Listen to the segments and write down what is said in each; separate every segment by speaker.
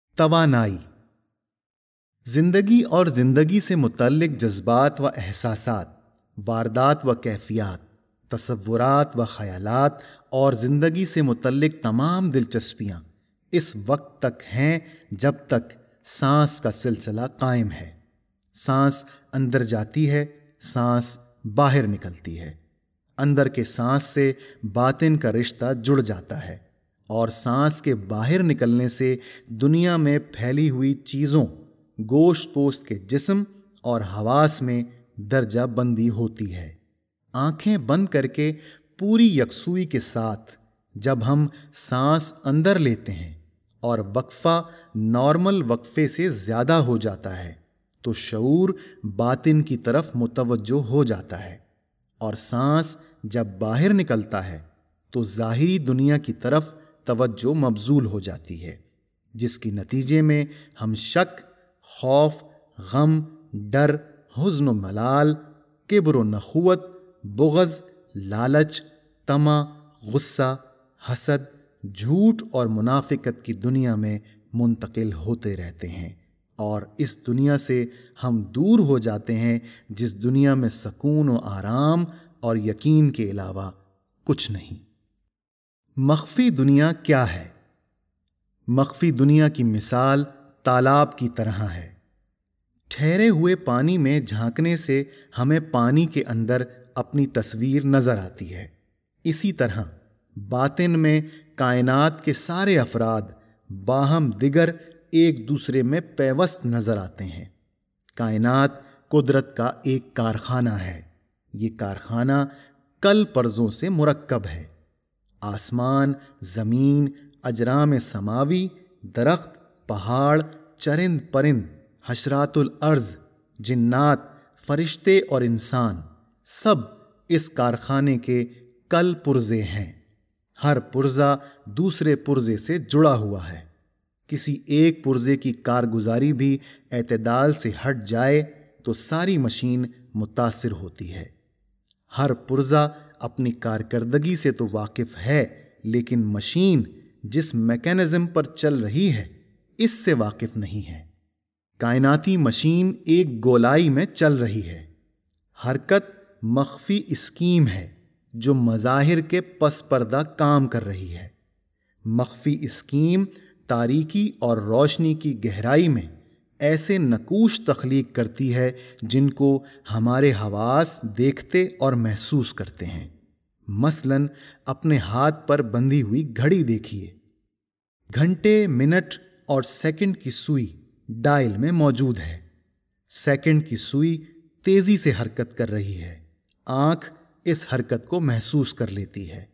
Speaker 1: توانائی زندگی اور زندگی سے متعلق جذبات و احساسات، واردات و کیفیات، تصورات و خیالات اور زندگی سے متعلق تمام دلچسپیاں اس وقت تک ہیں جب تک سانس کا سلسلہ قائم ہے۔ سانس اندر جاتی ہے، سانس باہر نکلتی ہے۔ اندر کے سانس سے باطن کا رشتہ جڑ جاتا ہے، اور سانس کے باہر نکلنے سے دنیا میں پھیلی ہوئی چیزوں، گوشت پوست کے جسم اور حواس میں درجہ بندی ہوتی ہے۔ آنکھیں بند کر کے پوری یکسوئی کے ساتھ جب ہم سانس اندر لیتے ہیں اور وقفہ نارمل وقفے سے زیادہ ہو جاتا ہے تو شعور باطن کی طرف متوجہ ہو جاتا ہے، اور سانس جب باہر نکلتا ہے تو ظاہری دنیا کی طرف توجہ مبذول ہو جاتی ہے، جس کے نتیجے میں ہم شک، خوف، غم، ڈر، حزن و ملال، کبر و نخوت، بغض، لالچ، طمع، غصہ، حسد، جھوٹ اور منافقت کی دنیا میں منتقل ہوتے رہتے ہیں، اور اس دنیا سے ہم دور ہو جاتے ہیں جس دنیا میں سکون و آرام اور یقین کے علاوہ کچھ نہیں۔ مخفی دنیا کیا ہے؟ مخفی دنیا کی مثال تالاب کی طرح ہے۔ ٹھہرے ہوئے پانی میں جھانکنے سے ہمیں پانی کے اندر اپنی تصویر نظر آتی ہے۔ اسی طرح باطن میں کائنات کے سارے افراد باہم دیگر ایک دوسرے میں پیوست نظر آتے ہیں۔ کائنات قدرت کا ایک کارخانہ ہے۔ یہ کارخانہ کل پرزوں سے مرکب ہے۔ آسمان، زمین، اجرام سماوی، درخت، پہاڑ، چرند پرند، حشرات الارض، جنات، فرشتے اور انسان، سب اس کارخانے کے کل پرزے ہیں۔ ہر پرزہ دوسرے پرزے سے جڑا ہوا ہے۔ کسی ایک پرزے کی کارگزاری بھی اعتدال سے ہٹ جائے تو ساری مشین متاثر ہوتی ہے۔ ہر پرزہ اپنی کارکردگی سے تو واقف ہے، لیکن مشین جس میکانزم پر چل رہی ہے اس سے واقف نہیں ہے۔ کائناتی مشین ایک گولائی میں چل رہی ہے۔ حرکت مخفی اسکیم ہے جو مظاہر کے پس پردہ کام کر رہی ہے۔ مخفی اسکیم تاریکی اور روشنی کی گہرائی میں ایسے نقوش تخلیق کرتی ہے جن کو ہمارے حواس دیکھتے اور محسوس کرتے ہیں۔ مثلاً اپنے ہاتھ پر بندھی ہوئی گھڑی دیکھیے۔ گھنٹے، منٹ اور سیکنڈ کی سوئی ڈائل میں موجود ہے۔ سیکنڈ کی سوئی تیزی سے حرکت کر رہی ہے۔ آنکھ اس حرکت کو محسوس کر لیتی ہے۔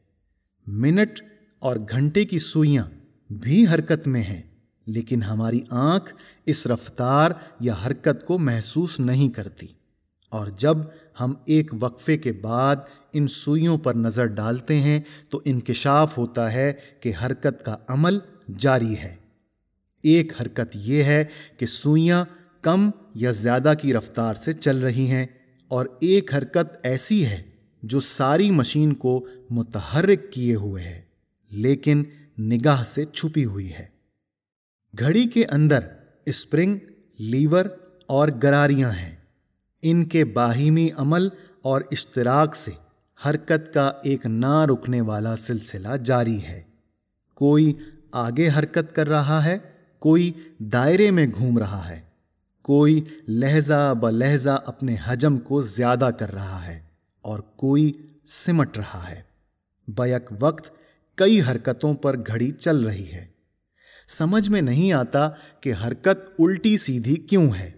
Speaker 1: منٹ اور گھنٹے کی سوئیاں بھی حرکت میں ہیں، لیکن ہماری آنکھ اس رفتار یا حرکت کو محسوس نہیں کرتی، اور جب ہم ایک وقفے کے بعد ان سوئیوں پر نظر ڈالتے ہیں تو انکشاف ہوتا ہے کہ حرکت کا عمل جاری ہے۔ ایک حرکت یہ ہے کہ سوئیاں کم یا زیادہ کی رفتار سے چل رہی ہیں، اور ایک حرکت ایسی ہے جو ساری مشین کو متحرک کیے ہوئے ہے، لیکن نگاہ سے چھپی ہوئی ہے۔ گھڑی کے اندر اسپرنگ، لیور اور گراریاں ہیں۔ ان کے باہمی عمل اور اشتراک سے حرکت کا ایک نہ رکنے والا سلسلہ جاری ہے۔ کوئی آگے حرکت کر رہا ہے، کوئی دائرے میں گھوم رہا ہے، کوئی لہجہ بلہجہ اپنے حجم کو زیادہ کر رہا ہے، اور کوئی سمٹ رہا ہے۔ بیک وقت کئی حرکتوں پر گھڑی چل رہی ہے۔ سمجھ میں نہیں آتا کہ حرکت الٹی سیدھی کیوں ہے،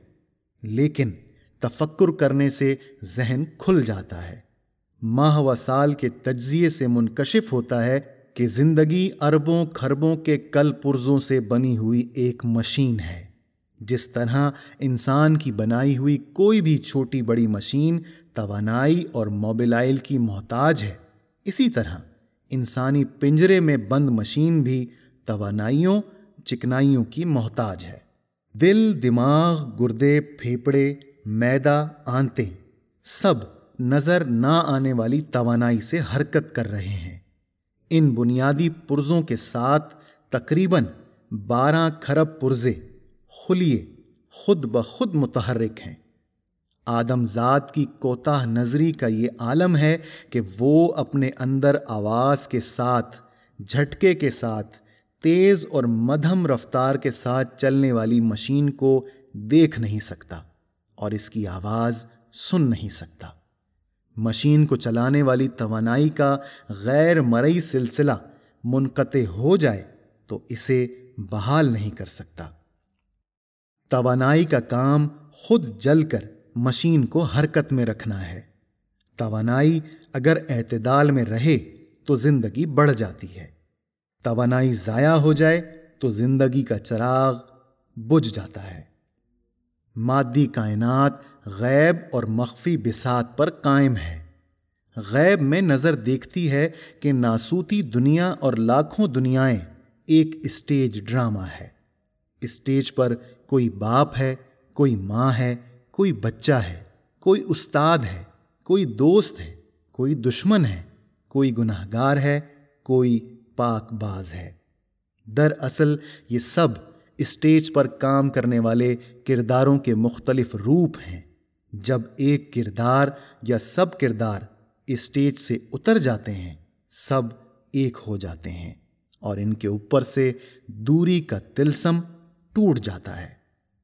Speaker 1: لیکن تفکر کرنے سے ذہن کھل جاتا ہے۔ ماہ و سال کے تجزیے سے منکشف ہوتا ہے کہ زندگی اربوں کھربوں کے کل پرزوں سے بنی ہوئی ایک مشین ہے۔ جس طرح انسان کی بنائی ہوئی کوئی بھی چھوٹی بڑی مشین توانائی اور موبلائل کی محتاج ہے، اسی طرح انسانی پنجرے میں بند مشین بھی توانائیوں، چکنائیوں کی محتاج ہے۔ دل، دماغ، گردے، پھیپھڑے، معدہ، آنتیں، سب نظر نہ آنے والی توانائی سے حرکت کر رہے ہیں۔ ان بنیادی پرزوں کے ساتھ تقریباً 12 کھرب پرزے خلیے خود بخود متحرک ہیں۔ آدم ذات کی کوتاہ نظری کا یہ عالم ہے کہ وہ اپنے اندر آواز کے ساتھ، جھٹکے کے ساتھ، تیز اور مدھم رفتار کے ساتھ چلنے والی مشین کو دیکھ نہیں سکتا اور اس کی آواز سن نہیں سکتا۔ مشین کو چلانے والی توانائی کا غیر مرئی سلسلہ منقطع ہو جائے تو اسے بحال نہیں کر سکتا۔ توانائی کا کام خود جل کر مشین کو حرکت میں رکھنا ہے۔ توانائی اگر اعتدال میں رہے تو زندگی بڑھ جاتی ہے، توانائی ضائع ہو جائے تو زندگی کا چراغ بجھ جاتا ہے۔ مادی کائنات غیب اور مخفی بساط پر قائم ہے۔ غیب میں نظر دیکھتی ہے کہ ناسوتی دنیا اور لاکھوں دنیایں ایک اسٹیج ڈرامہ ہے۔ اسٹیج پر کوئی باپ ہے، کوئی ماں ہے، کوئی بچہ ہے، کوئی استاد ہے، کوئی دوست ہے، کوئی دشمن ہے، کوئی گنہگار ہے، کوئی پاک باز ہے۔ دراصل یہ سب اسٹیج پر کام کرنے والے کرداروں کے مختلف روپ ہیں۔ جب ایک کردار یا سب کردار اسٹیج سے اتر جاتے ہیں، سب ایک ہو جاتے ہیں اور ان کے اوپر سے دوری کا طلسم ٹوٹ جاتا ہے۔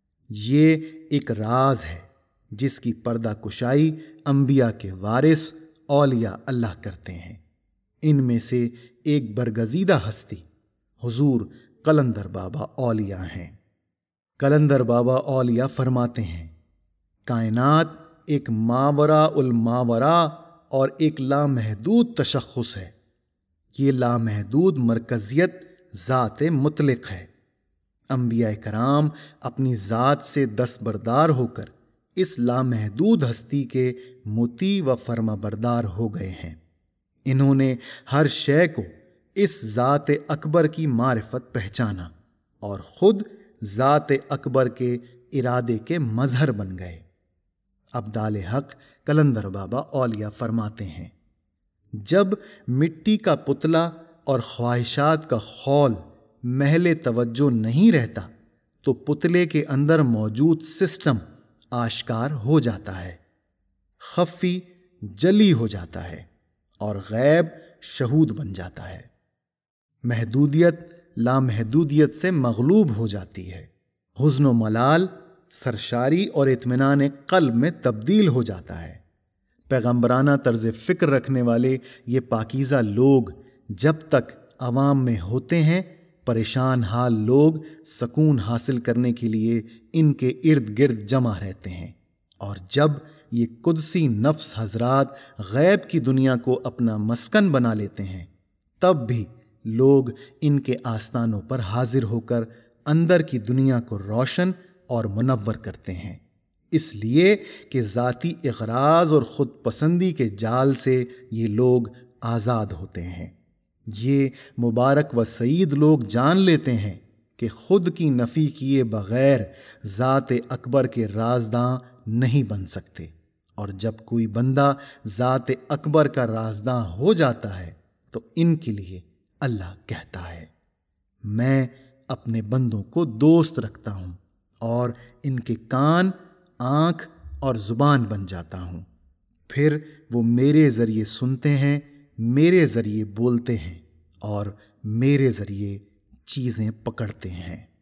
Speaker 1: یہ ایک راز ہے جس کی پردہ کشائی انبیاء کے وارث اولیاء اللہ کرتے ہیں۔ ان میں سے ایک برگزیدہ ہستی حضور قلندر بابا اولیاء ہیں۔ قلندر بابا اولیاء فرماتے ہیں، کائنات ایک ماوراء الماوراء اور ایک لامحدود تشخص ہے۔ یہ لامحدود مرکزیت ذات مطلق ہے۔ انبیاء کرام اپنی ذات سے دستبردار ہو کر اس لامحدود ہستی کے مطیع و فرما بردار ہو گئے ہیں۔ انہوں نے ہر شے کو اس ذات اکبر کی معرفت پہچانا اور خود ذات اکبر کے ارادے کے مظہر بن گئے۔ ابدال حق قلندر بابا اولیاء فرماتے ہیں، جب مٹی کا پتلا اور خواہشات کا خول محل توجہ نہیں رہتا تو پتلے کے اندر موجود سسٹم آشکار ہو جاتا ہے، خفی جلی ہو جاتا ہے اور غیب شہود بن جاتا ہے۔ محدودیت لامحدودیت سے مغلوب ہو جاتی ہے۔ حزن و ملال سرشاری اور اطمینان قلب میں تبدیل ہو جاتا ہے۔ پیغمبرانہ طرز فکر رکھنے والے یہ پاکیزہ لوگ جب تک عوام میں ہوتے ہیں، پریشان حال لوگ سکون حاصل کرنے کے لیے ان کے ارد گرد جمع رہتے ہیں، اور جب یہ قدسی نفس حضرات غیب کی دنیا کو اپنا مسکن بنا لیتے ہیں، تب بھی لوگ ان کے آستانوں پر حاضر ہو کر اندر کی دنیا کو روشن اور منور کرتے ہیں، اس لیے کہ ذاتی اغراض اور خود پسندی کے جال سے یہ لوگ آزاد ہوتے ہیں۔ یہ مبارک و سعید لوگ جان لیتے ہیں کہ خود کی نفی کیے بغیر ذات اکبر کے رازداں نہیں بن سکتے، اور جب کوئی بندہ ذات اکبر کا رازداں ہو جاتا ہے تو ان کے لیے اللہ کہتا ہے، میں اپنے بندوں کو دوست رکھتا ہوں اور ان کے کان، آنکھ اور زبان بن جاتا ہوں، پھر وہ میرے ذریعے سنتے ہیں، میرے ذریعے بولتے ہیں اور میرے ذریعے چیزیں پکڑتے ہیں۔